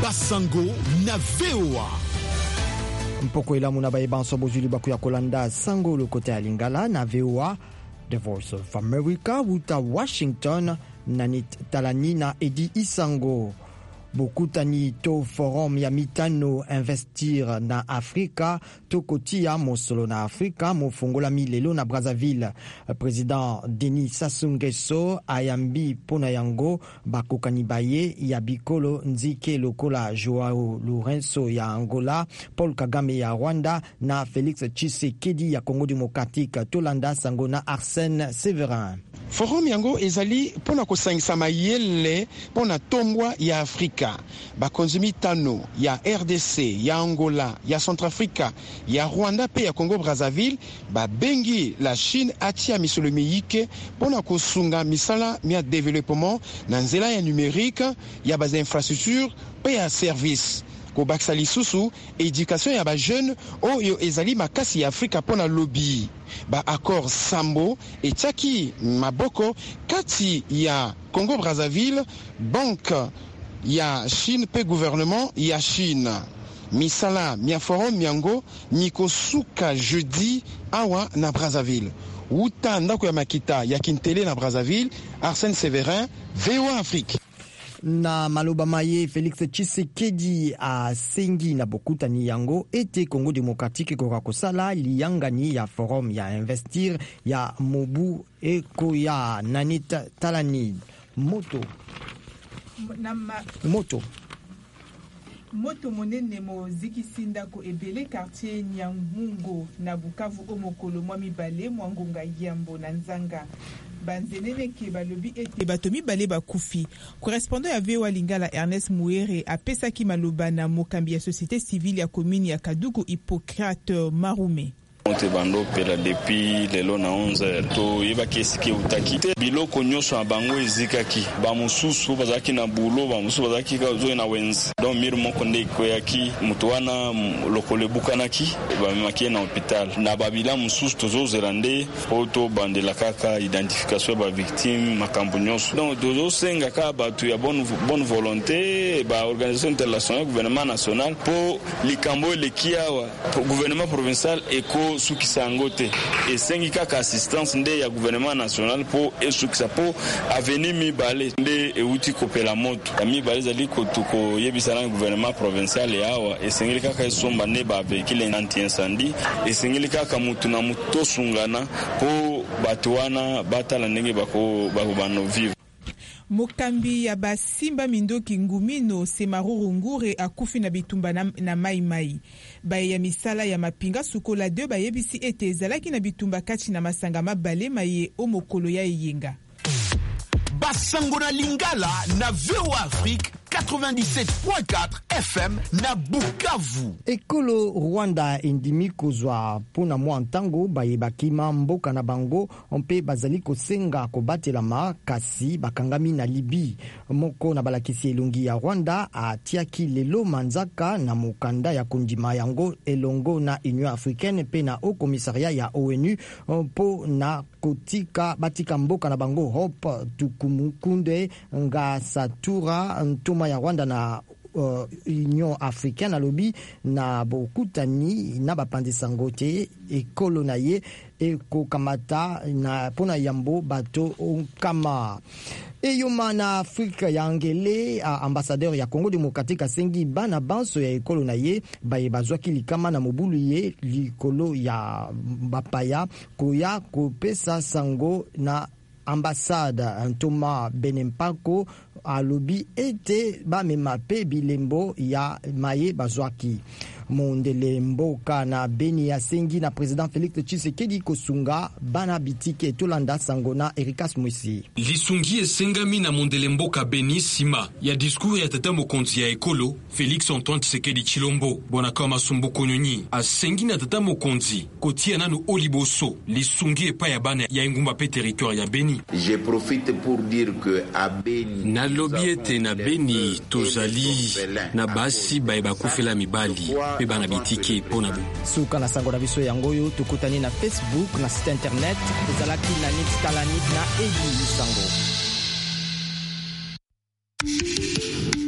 Basango na VOA. Mpoko ilamu na baeba nsobo zuli baku ya kolanda sango lo kote ya Lingala na VOA, The Voice of America, wuta Washington, nanit talani na Edi Isango. Bokutani to forum ya mitano investir na Afrika to kotia mosolo na Afrika mofongola milelo na Brazzaville. Président Denis Sassou Nguesso ayambi pona yango bakokani baye ya bikolo nzike lokola Joao Lourenço ya Angola, Paul Kagame ya Rwanda na Félix Tshisekedi ya Congo Démocratique. Tolanda sango na Arsène Séverin. Forum yango ezali pona kosangisa mayele pona tombwa ya Afrika. Bakonzi mitano ya RDC, ya Angola, ya Centrafrica, ya Rwanda pe ya Congo Brazzaville babengi la Chine atia misolo miyike pona kosunga misala mia développement na nzela ya numérique ya bas infrastructure pe ya service. Kobakisa lisusu éducation ya ba jeune oyo ezali makasi ya Afrika pona lobby. Ba accord Sambo etiaki maboko kati ya Congo Brazzaville, banque ya Chine pe gouvernement ya Chine. Misala mia forum miango mikosuka jeudi awa na Brazzaville. Uta ndako ya makita ya Kintele na Brazzaville, Arsène Séverin, VOA Afrique. Na maloba maye Félix Tshisekedi a sengi na bokutani yango ete Congo Démocratique koka kosala liyangani ya forum ya investir ya mobu ekoya nanit talani moto monene moziki sindako ebele quartier Nyangungo na Bukavu omokolo mwa mibale mwangonga yambo na nzanga banzenene ke balobi ete bato mibale bakufi. Correspondant ya VOA Lingala Ernest Mouere apesaki maloba na mokambi ya société civile ya commune ya Kadugu Hippocrate Marume. Bando pela depuis lelo na 11h to yebaki esiki utaki te biloko nyonso na bango ezikaki bamususu bazaki na bulo bamususu bazaki zo na wenzi donc mir moko nde koyaki mutu wana lokolo ebukanaki bamemaki na hôpital na babila mususu tozozela nde poto bandela kaka identification ba victime makambo nyonso donc tozosenga ka bato ya bonne volonté ba organisation internationale gouvernement national po likambo lekiawa gouvernement provincial eko sukisangote esengi kaka assistance nde ya gouvernement national po esukisa po avenir mibale nde euti kopela moto ya mibale zali kotuko yebisana gouvernement provincial yawa esengeli kaka esomba ne ba véhicule anti-incendie esengeli kaka mutu na muto sungana po bato wana batala ndenge bako bano vivre. Mokambi ya basimba mindoki ngumino Semaruru Ngure akufi na bitumba na mai. Baye ya misala ya mapinga sukola 2 bayebisi ete ezalaki na bitumba kati na masanga mabale maye omokolo ya eyenga. Basango na Lingala na VOA Afrique 97.4 FM na Bukavu. Ekolo Rwanda indimi kozwa pona mwa ntango bayebaki mboka na bango ompe bazali kosenga kobatelama kasi bakangami na Libi. Moko na balakisi elongi ya Rwanda atiaki lelo manzaka na mokanda ya kondima yango elongo na Union Africaine pe na Haut Commissariat ya ONU po na kotika batika mboka na bango Hope Tukumukunde nga Satura ntoma ya Rwanda na Union Africaine alobi na bokutani na bapandisa ngote ekolo na ye ekokamata na pona yambo bato kama eyoma na Afrika ya ngele ambassadeur ya Congo Démocratique asengi bana banso ya ekolo na ye baye bazwaki likama na mobulu ye likolo ya bapaya koya kopesa sango na ambassade Ntoma Benempako alobi ete bamema pe bilembo ya maye bazwaki. Mondele mboka na Beni ya sengi na président Félix Tshisekedi kosunga bana bitike tolanda sango na Erikas Mwisi. Lisungi esengami na mondele mboka Beni sima ya discours ya tata mokonzi ya ekolo Félix Antoine Tshisekedi Chilombo bona kama sumbuko nyonyi asengi na tata mokonzi kotia nanu oliboso lisungi epa ya bana ya ingumba pe territoire ya Beni. Je profite pour dire que à Beni na lobiete na Beni tozali na basi baeba kufela mibali pe bana bitike pona bu. Suka na sango na biso yangoyo tukutani na Facebook na site internet ezalaki na Nix Talani na Edi Sango.